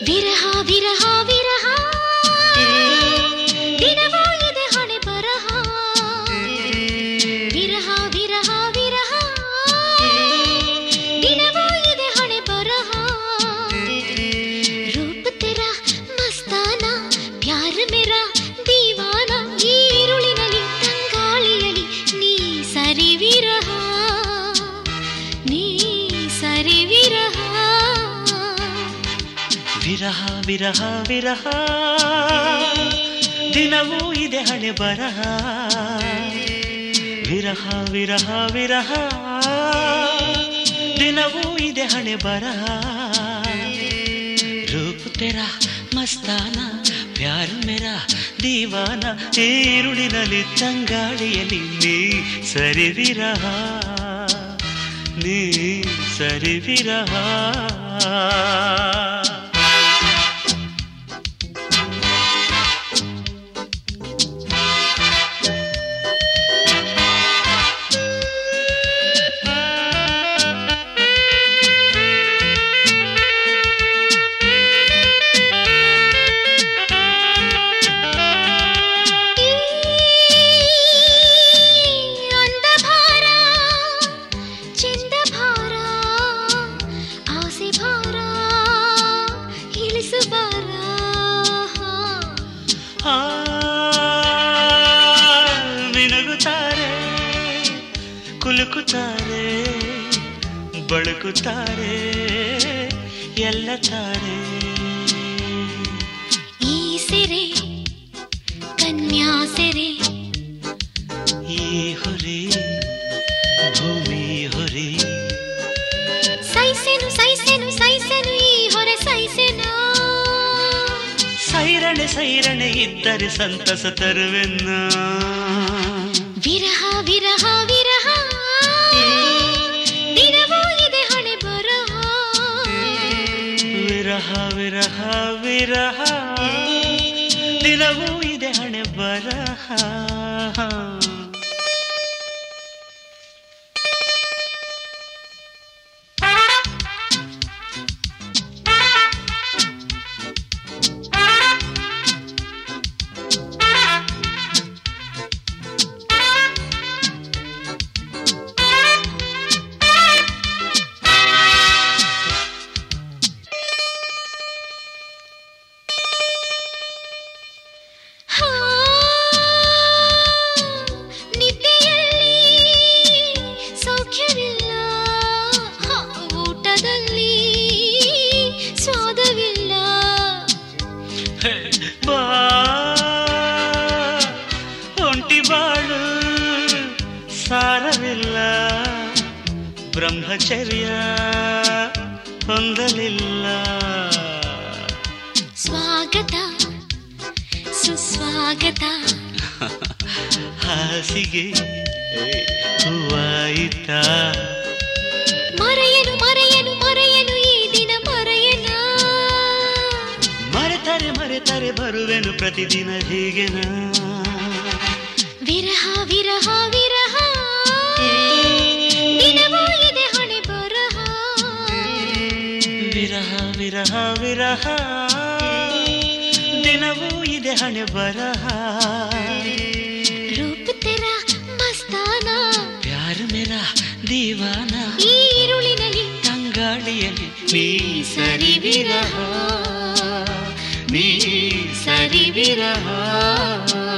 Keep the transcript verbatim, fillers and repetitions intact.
ವಿರಹ ವಿರಹ ವಿರಹ ದಿನವೂ ಇದೆ ಹಣೆ ಬರಹ ವಿರಹ ವಿರಹ ವಿರಹ ದಿನವೂ ಇದೆ ಹಣೆ ಬರಹ ರೂಪ ತೆರಾ ಮಸ್ತಾನಾ ಪ್ಯಾರ್ ಮೇರಾ ದೀವಾನಾ ಈ ಇರುಳಿನಲ್ಲಿ ತಂಗಾಳಿಯಲ್ಲಿ ನೀ ಸರಿ ವಿರಹ ನೀ ಸರಿ ವಿರಹ ವಿರಹ ವಿರಹ ವಿರಹ ದಿನವೂ ಇದೆ ಹಣೆ ಬರಹ ವಿರಹ ವಿರಹ ವಿರಹ ದಿನವೂ ಇದೆ ಹಣೆ ಬರಹ ರೂಪ ತೆರಾ ಮಸ್ತಾನಾ ಪ್ಯಾರ್ ಮೇರಾ ದೀವಾನಾ ಈರುಳಿನಲ್ಲಿ ತಂಗಾಳಿಯಲ್ಲಿ ನೀ ಸರಿ ವಿರಹ ನೀ ಸರಿ ವಿರಹ ಕುಲುಕುತ್ತಾರೆ ಬಳಕುತ್ತಾರೆ ಎಲ್ಲ ತಾರೆ ಈ ಸೆರೆ ಕನ್ಯಾ ಸೆರೆ ಈ ಹೊರೆ ಭೂಮಿ ಹೊರೆ ಸೈಸೆನು ಸೈಸೆನು ಸೈಸೆನು ಈ ಹೊರೆ ಸೈಸೆನು ಸೈರಣೆ ಸೈರಣೆ ಇದ್ದರೆ ಸಂತಸ ತರುವೆನ್ನ ವಿರಹ ವಿರಹ ವಿರಹ ದಿನವೂ ಇದೆ ಹಣೆ ಬರಹ ವಿರಹ ವಿರಹ ವಿರಹ ದಿನವೂ ಇದೆ ಹಣೆ ಬರಹ ಸಾರವಿಲ್ಲ ಬ್ರಹ್ಮಚರ್ಯ ಹೊಂದಲಿಲ್ಲ ಸ್ವಾಗತ ಸುಸ್ವಾಗತ ಹಾಸಿಗೆ ಹೂವಾಯಿತ ಮರೆಯನು ಮರೆಯನು ಮರೆಯನು ಈ ದಿನ ಮರೆಯನ ಮರೆತರೆ ಮರೆತರೆ ಬರುವೆನು ಪ್ರತಿದಿನ ಹೀಗೆನ ವಿರಹ ವಿರಹ ವಿರಹ ದಿನವೂ ಇದೆ ಹಣೆ ಬರಹ ವಿರಹ ವಿರಹ ವಿರಹ ದಿನವೂ ಇದೆ ಹಣೆ ಬರಹ ರೂಪ ತೆರಾ ಮಸ್ತಾನಾ ಪ್ಯಾರ್ ಮೇರಾ ದೀವಾನಾ ಈ ಇರುಳಿನಲ್ಲಿ ತಂಗಾಳಿಯಲ್ಲಿ ನೀ ಸರಿ ವಿರಹ ನೀ ಸರಿ ವಿರಹ